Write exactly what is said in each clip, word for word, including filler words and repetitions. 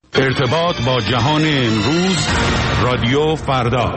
ارتباط با جهان امروز، رادیو فردا.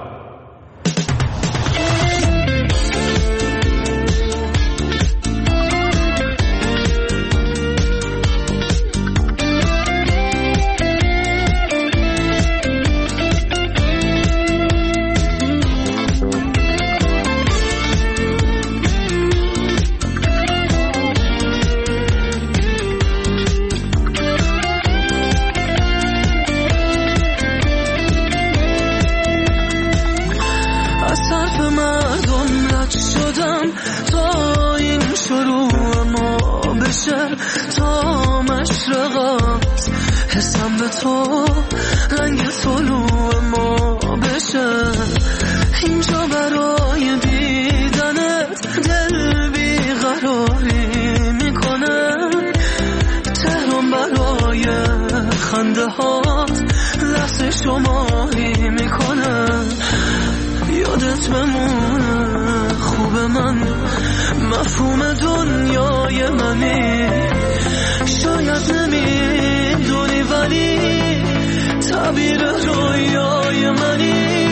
تا مشرقات حسم به تو رنگ طلوع ما بشه، اینجا برای دیدنت دل بیقراری میکنه، تهران برای خنده هات لحظه شماری میکنه، یادت بمونه خوب من مفهوم دنیای منی، شاید نمیدونی ولی تعبیر رویای منی،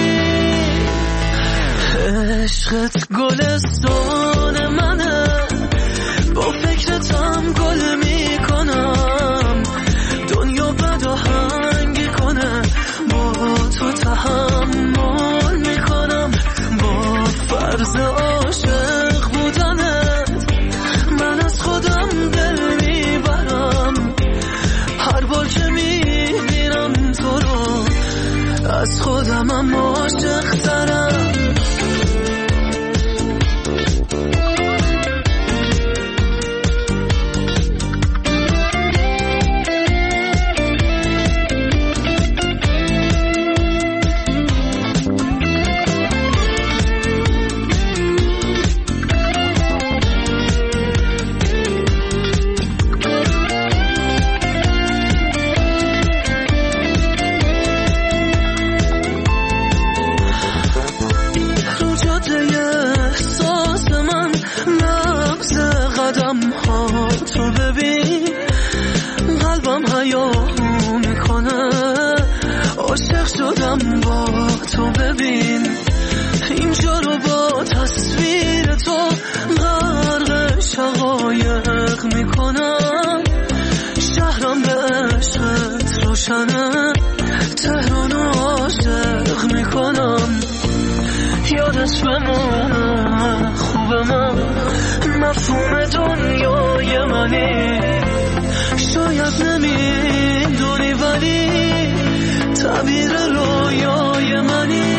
عشقت گلستان منه، با فکرتم گل میکنم، دنیا بد آهنگ کنه، با تو تحمل میکنم، با فرض عاشق بودنت من از خودم دل میبرم، هر بار که میبینم تو رو از خودمم عاشق ترم. تو ببین قلبم حیاهو میکنه، عاشق شدم با تو ببین، اینجا رو با تصویر تو غرق شقایق میکنم، شهرم به عشقت روشنه، تهرانو عاشق میکنم، یادش بمونه خوب من مفهوم دنیای منی، شاید نمیدونی ولی تعبیر رویای منی،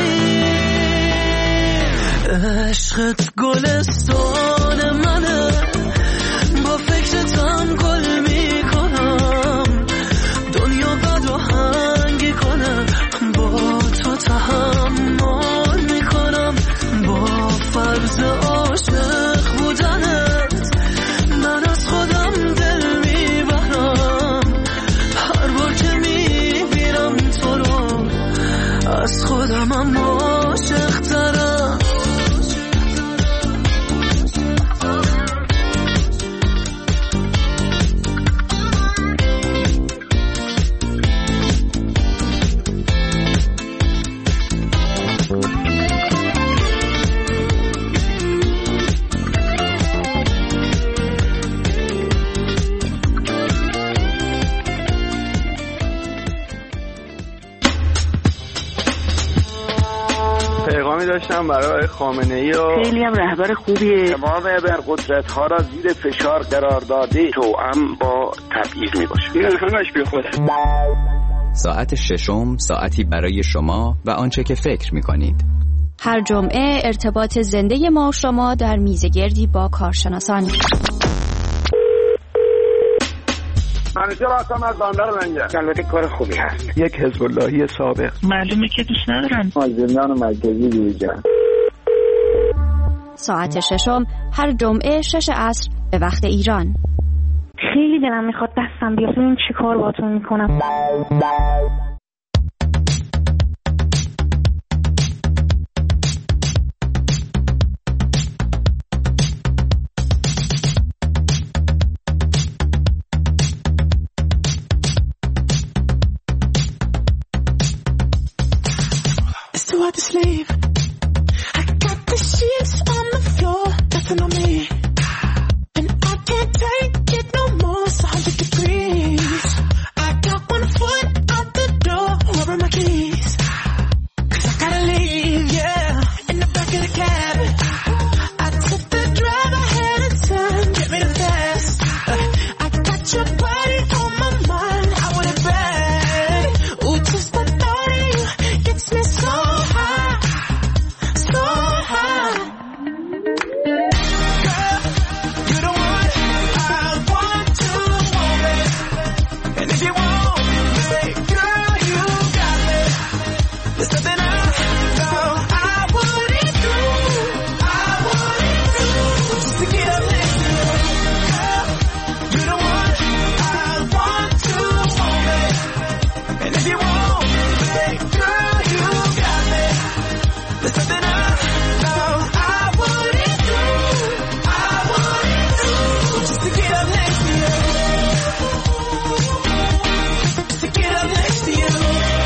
عشقت گلستان منه، با فکرتم گل میکنم، دنیا بد آهنگ کنه، با تو تحمل میکنم، با فرض عاشق بودنت من از خودم دل میبرم، هر بار که میبینم تو رو از خودمم عاشق ترم. داشتم برای خامنه‌ای و خیلی هم رهبر خوبیه، تمام ابرقدرت‌ها را زیر فشار قرار داده، توأم با تبعیض میباشه، این همش بی خوده. ساعت ششم، ساعتی برای شما و آنچه که فکر میکنید. هر جمعه ارتباط زنده ما و شما در میزگردی با کارشناسان. منیجر هستم از بندر منجر. البته کار خوبی هست. یک حزب اللهی سابق. معلومه که دوست ندارن. از زندان مرکزی بیرون. ساعت ششم هر جمعه شش عصر به وقت ایران. خیلی دلم میخواد دستم بیاد، این چی کار باهاتون میکنم. to sleep. I got the sheets on the floor, nothing on me. And I can't take it no more, it's one hundred degrees. I got one foot out the door, where are my keys? Cause I gotta leave, yeah, in the back of the cab. I took the drive, I had a turn, get me the fast. I got your body on my mind, I want it bad. Ooh, just the thought of you gets me so high, so high. Girl, you're the one I want to want me. And if you want me, girl, you got me. There's something I know I wouldn't do, I wouldn't do, just to get up next to you. Girl, you're the one I want to want me. And if you want me, girl, you got me. There's something I know I wouldn't do, I wouldn't do, just to get up next to you. Just to get up next to you.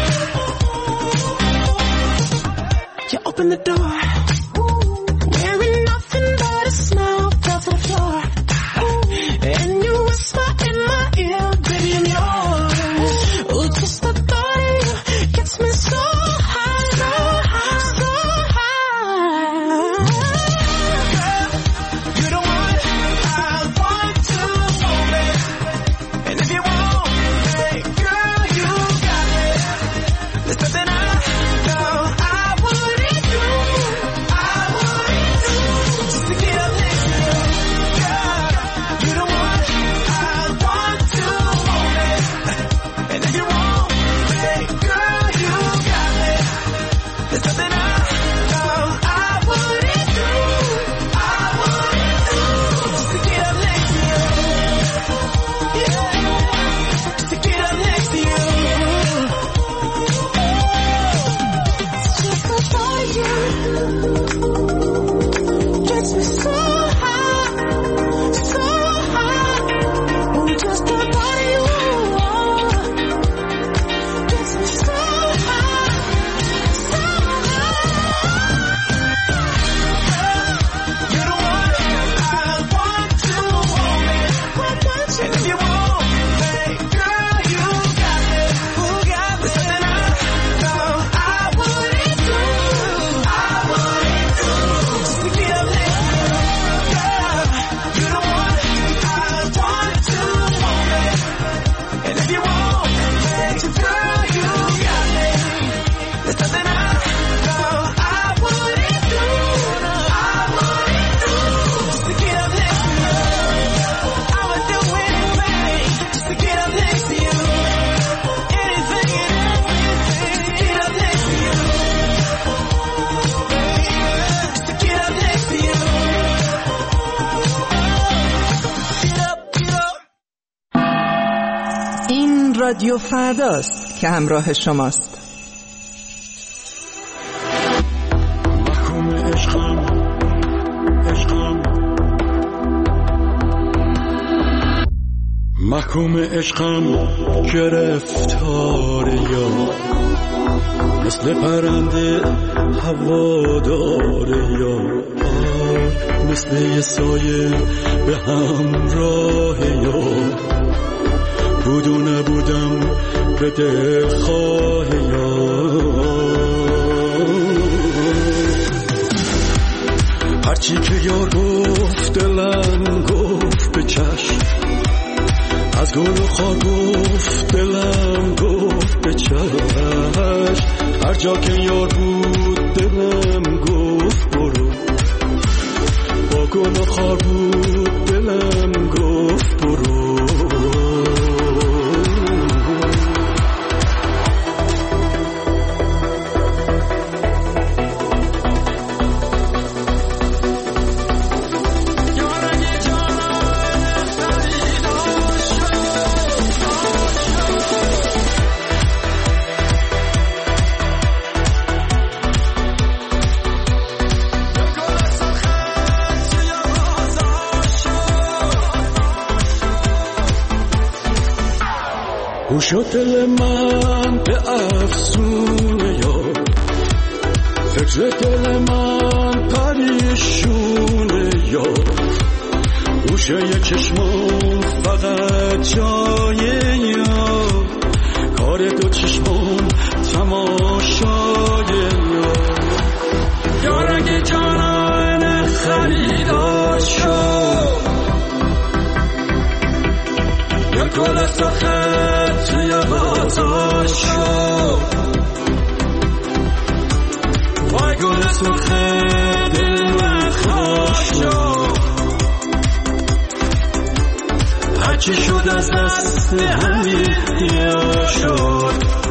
You open the door, wearing nothing but a smile, fell to the floor. And you whisper in my ear, baby, I'm yours. Oh, just the thought of you gets me so high, so high, so high. Girl, you're the one I want to want me. And if you want me, girl, you got me. There's something I know I wouldn't do, I wouldn't do, just to get up next to you. Girl, you're the one I want to want me. And if you want me, girl, you got me. There's something I know I wouldn't do, I wouldn't do, just to get up next to you. Yeah, just to get up next to you. Just the thought of you gets me so high, so high. Oh, just the thought of you gets me so high, so high. You're the one I want to want me. And if you want me, girl, you got me. Who got me? Something I know I wouldn't do, I wouldn't do, just to get up next to you. Girl, you're the one I want to want me. And if you want me, girl, you got me. There's something I know I wouldn't do, I wouldn't do, just to get up next to you. I would do anything just to get up next to you. Anything and everything to get up next to you. Just to get up next to you. Get up, get up. این رادیو فرداست که همراه شماست. محکوم عشقم عشقم محکوم عشقم گرفتار یار، مثل پرنده هوادار یار، مثل یه سایه به همراه یار، بود و نبودم بده خواه یار. هرچی که یار گفت دلم گفت به چشم، از گل و خار گفت دلم گفت به چشم، هر جا که یار بود دلم گفت برو، با گل و خار بود دلم گفت برو. گوش و دل من به افسون یار، فکر دل من پریشونه یار، گوشه چشمام فقط جای یار، کار دو چشمام تماشای یار. یار اگه جانان خریدار شد، یا گل سخت توی بازار شد، وای گل سخت دل من خواهد شد، هرچی شد از دست همین یا شد.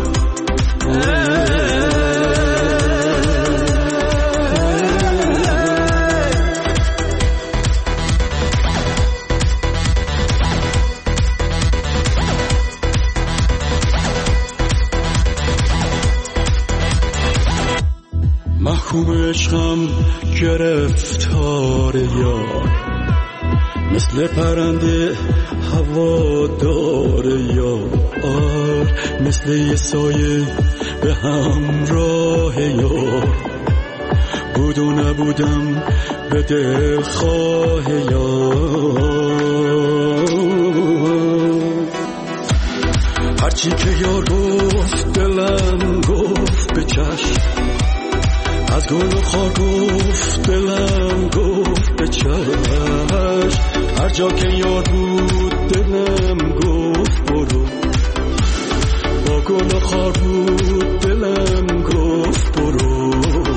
محکوم عشقم گرفتار یار، مثل پرنده هوادار یار، مثل یه سایه به همراه یار، بود و نبودم به دلخواه یار. هرچی که یار گفت دلم گفت به چشم، از گل و خار گفت دلم گفت به چشم، هر جا که یار بود دلم گفت برو، با گل و خار بود دلم گفت برو.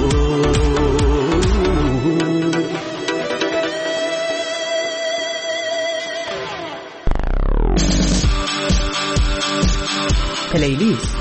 پلیلیست.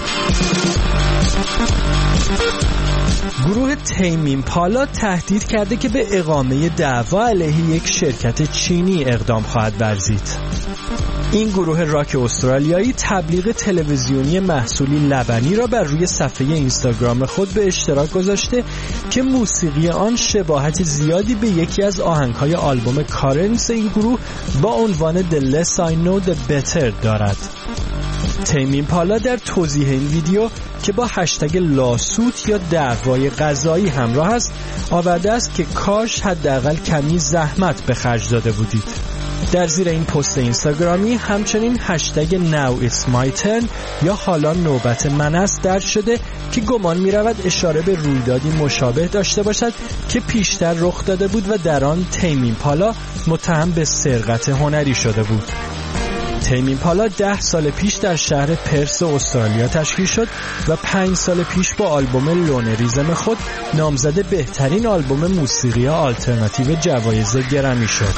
گروه تیم ایمپالا تهدید کرده که به اقامه دعوا علیه یک شرکت چینی اقدام خواهد ورزید. این گروه راک استرالیایی تبلیغ تلویزیونی محصولی لبنی را بر روی صفحه اینستاگرام خود به اشتراک گذاشته که موسیقی آن شباهت زیادی به یکی از آهنگ‌های آلبوم کارنس این گروه با عنوان The Less I Know The Better دارد. تیم ایمپالا در توضیح این ویدیو که با هشتگ لاسوت یا دعوای قضایی همراه است آورده است که کاش حداقل کمی زحمت به خرج داده بودید. در زیر این پست اینستاگرامی همچنین هشتگ Now It's My Turn یا حالا نوبت من است درج شده که گمان می رود اشاره به رویدادی مشابه داشته باشد که پیشتر رخ داده بود و در آن تیم ایمپالا متهم به سرقت هنری شده بود. تیم ایمپالا ده سال پیش در شهر پرس استرالیا تشکیل شد و پنج سال پیش با آلبوم لونریزم خود نامزد بهترین آلبوم موسیقی آلترناتیو جوایز گرمی شد.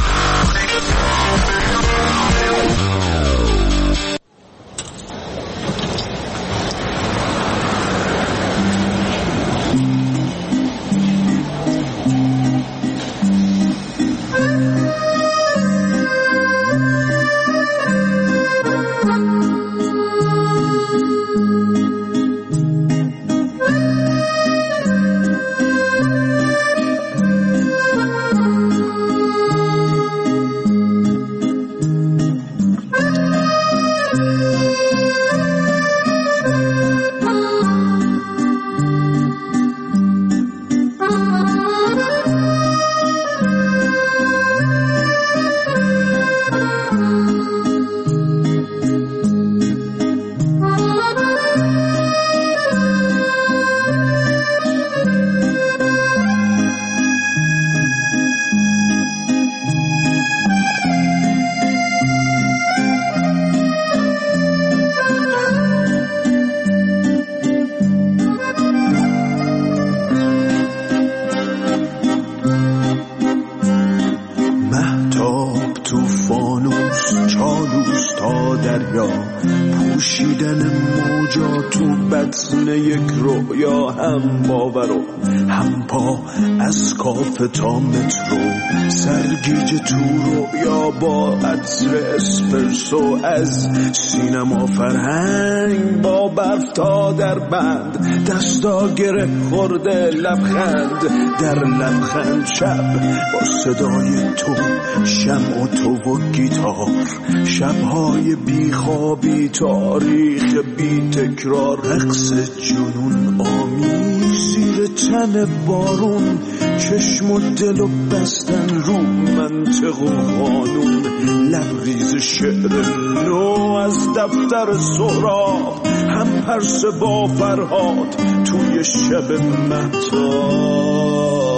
پوشیدن موجا تو بطن یک رویا، هم باور و هم پا از کافه تا مترو، سرگیج تو رویا با عطر اسپرسو، از سینما فرهنگ با برف تا در بند، دستا گره خورده لبخند در لبخند، شب با صدای تو، شمع و تو و گیتار، شبهای بیخوابی، تاریخ بی تکرار، رقص جنون آمیز زیر زیر تن بارون، چشم و دل و بستن رو منطق و قانون. لبریز شعر نو از دفتر سهراب، هم پرسه با فرهاد توی شب مهتاب.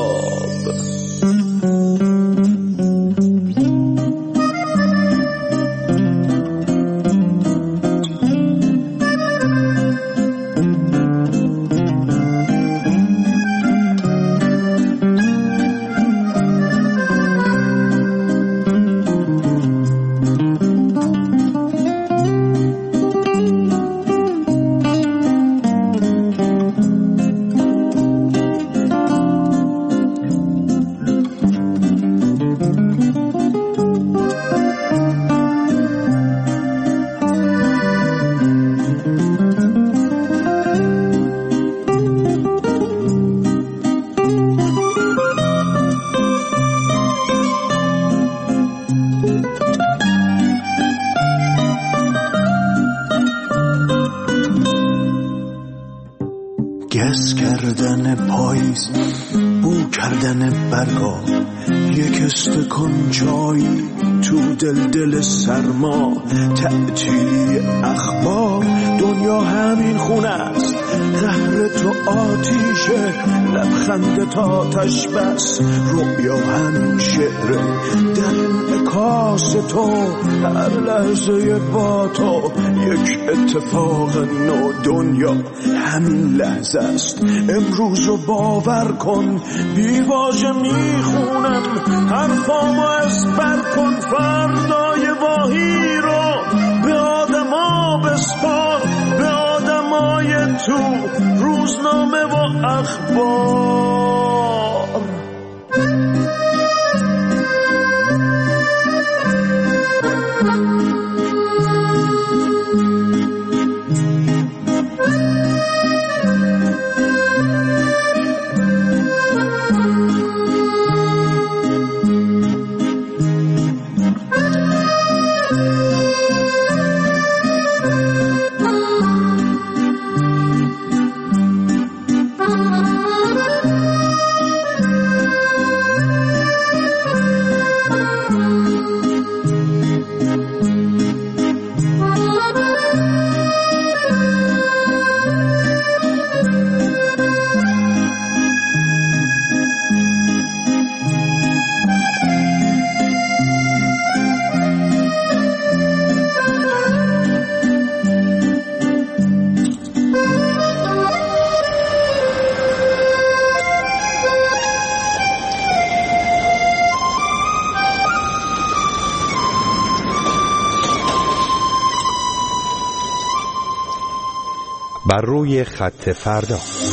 گس کردن پاییز، بو کردن برگا، یک استکان چایی تو دل دل سرما. تعطیلی اخبار، دنیا همین خونه است، قهر تو آتیشه، لبخند تا آتش بس. رویا همین شعره، در انعکاس تو، هر لحظه با تو یک اتفاق نو. دنیا همین لحظه است، امروز رو باور کن. بی واژه میخونم حرفامو ازبر کن. فردای واهی رو به آدما بسپار، به آدمای تو روزنامه و اخبار. بر روی خط فردا.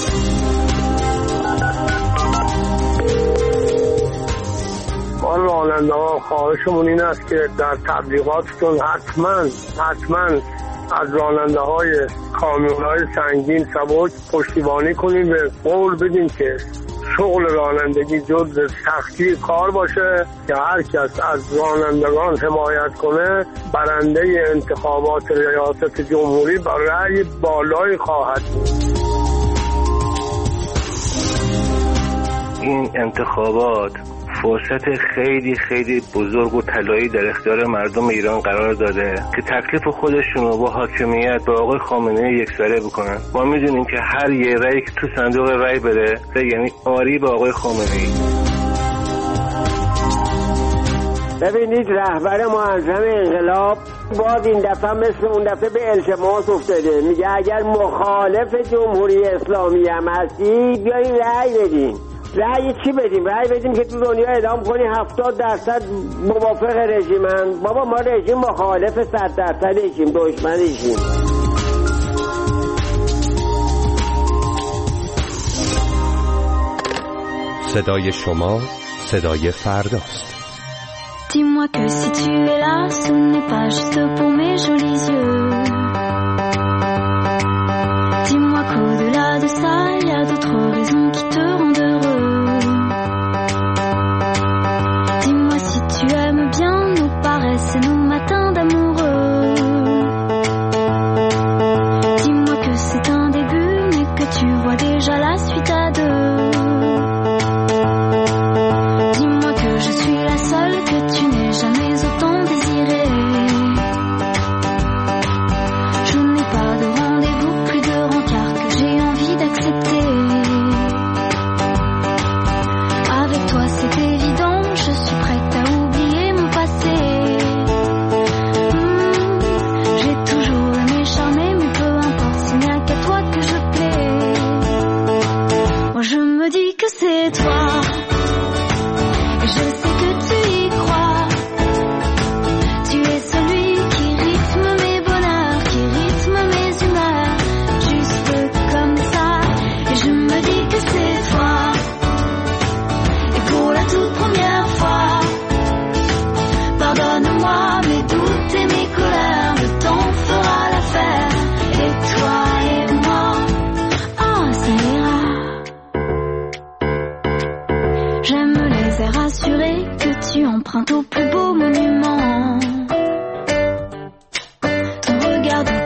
ما راننده‌ها خواهشمون این است که در تبلیغاتتون حتما حتما از راننده‌های کامیون‌های سنگین سبک پشتیبانی کنیم و قول بدیم که شغل رانندگی جزء سختی کار باشه که هر کس از رانندگان حمایت کنه برنده انتخابات ریاست جمهوری با رأی بالایی خواهد بود. این انتخابات فرصت خیلی خیلی بزرگ و طلایی در اختیار مردم ایران قرار داده که تکلیف خودشون رو با حاکمیت به آقای خامنه‌ای یکسره بکنن. ما میدونیم که هر یه رأی که تو صندوق رأی بره یعنی آری به آقای خامنه‌ای. ببینید رهبر معظم انقلاب باز این دفعه مثل اون دفعه به التماس افتاده، میگه اگر مخالف جمهوری اسلامی هم هستی بیایید رأی بدین. رأی چی بدیم؟ رأی بدیم که تو دنیا اعلام کنی هفتاد درصد موافق رژیمن. بابا ما رژیم مخالف صد درصدشیم، دشمنشیم. صدای شما صدای فرداست. Dis-moi que si tu es là, ce n'est pas juste pour mes jolis yeux. Dis-moi qu'au-delà de ça, il y a d'autres raisons qui te rendent heureux. Dis-moi si tu aimes bien nos paresses et nos matins d'amoureux. Dis-moi que c'est un début, mais que tu vois déjà la suite à deux.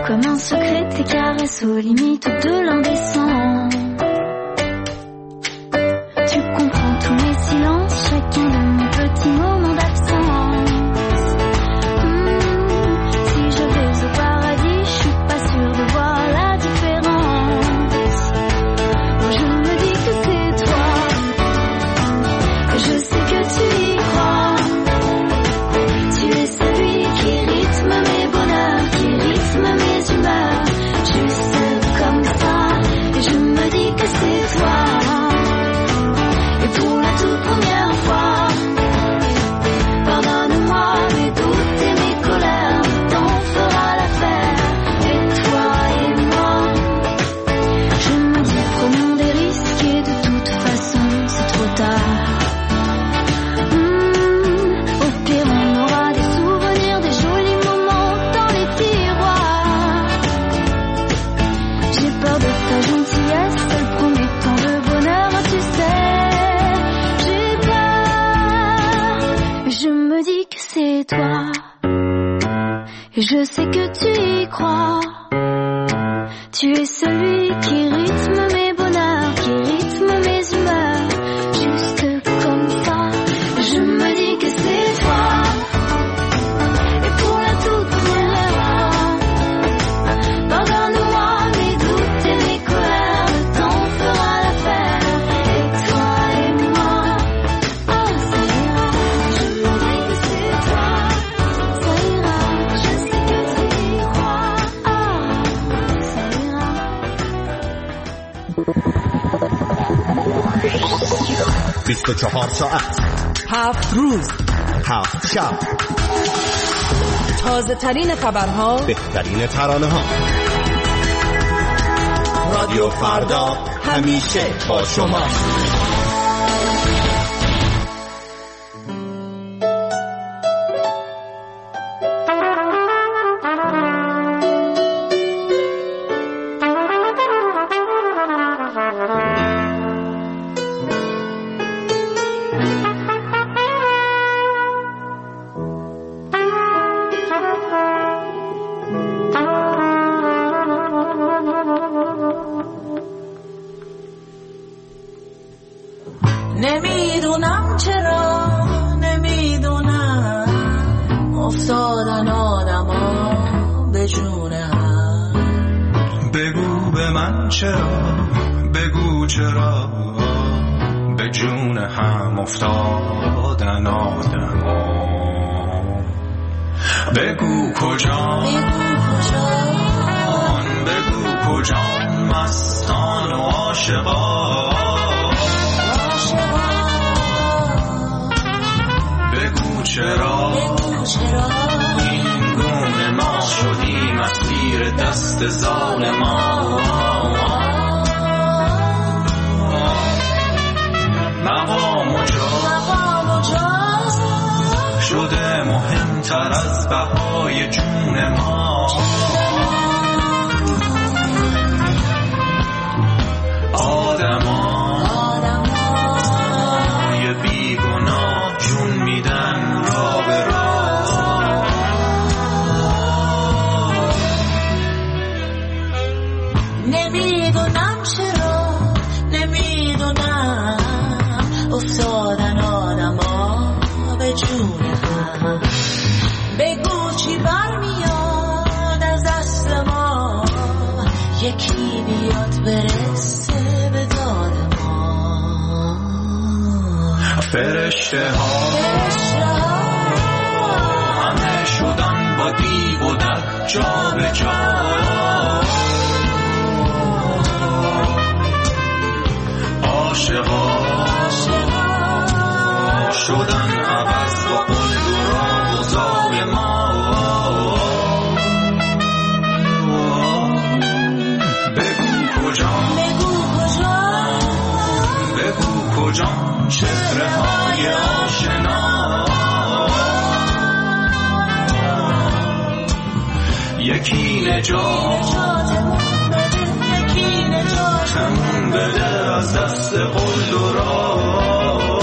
comme un secret, tes caresses aux limites de l'indécent. Tu comprends tous mes silences, chacun de mes petits moments d'absence. Mmh, si je vais au paradis, je suis pas sûre de voir la différence. Oh, je me dis que c'est toi, et je sais que tu y crois. Tu es celui qui rythme mes bonheurs, qui rythme mes humeurs, juste comme ça. Et je me dis que c'est toi. Et pour la toute première fois, pardonne-moi mes doutes et mes colères, le temps fera l'affaire. Et toi et moi, je me dis prenons des risques et de toute façon c'est trop tard. Et je sais que tu y crois. Tu es celui qui rythme mes bonheurs, qui rythme mes humeurs, juste comme ça. Je me dis que c'est toi. Et pour la toute première fois, pardonne-moi mes doutes et mes colères, le temps fera l'affaire. Et toi et moi, oh ça ira. Je me dis que c'est toi, ça ira. Je sais que tu y crois, oh ça ira. بیست و چهار ساعت، هفت روز، هفت شب، تازه ترین خبرها، بهترین ترانه ها. رادیو فردا همیشه با شما. نمیدونم چرا، نمیدونم افتادن آدما به جون هم. بگو به من چرا، بگو چرا به جون هم افتادن آدما. بگو کجا، بگو کجا مستان و عاشقان. بگو چرا این گونه ما شدیم اسیر دست ظالما. مقام و جا شده مهمتر از بهای جون ما. آدما یه بیگناه جون میدن را به را. نمیدونم چرا، نمیدونم افتادن آدما به جون هم. بگو چی برمیاد از دست ما، یکی بیاد برسه به داد ما. فرشته ها همه شدن با دیو و در جا به جا. عاشقا شدن عوض با قلب و راه و زاو ما. بگو کجا، بگو کجا چهره های آشنا. یکی نجاتمون بده، یکی نجاتمون بده از دست قل و راه.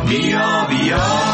بیا بیا